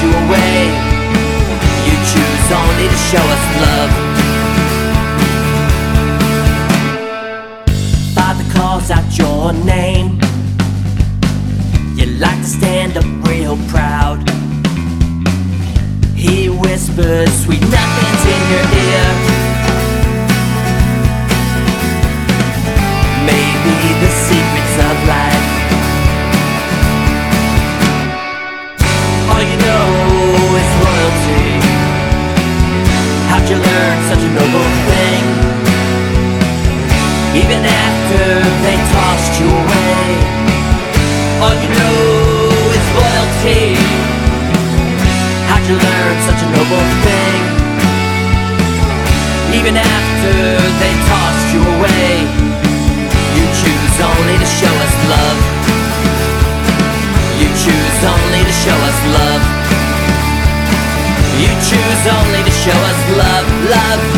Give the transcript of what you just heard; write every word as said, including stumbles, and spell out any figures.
you away. You choose only to show us love. Father calls out your name. You like to stand up real proud. He whispers sweet nothings in your ear. Maybe the secrets of life. All you know is loyalty. How'd you learn such a noble thing? Even after they tossed you away. All you know is loyalty. How'd you learn such a noble thing? Even after they tossed you away. You choose only to show us love. You choose only to show us love. You choose only to show us love, love.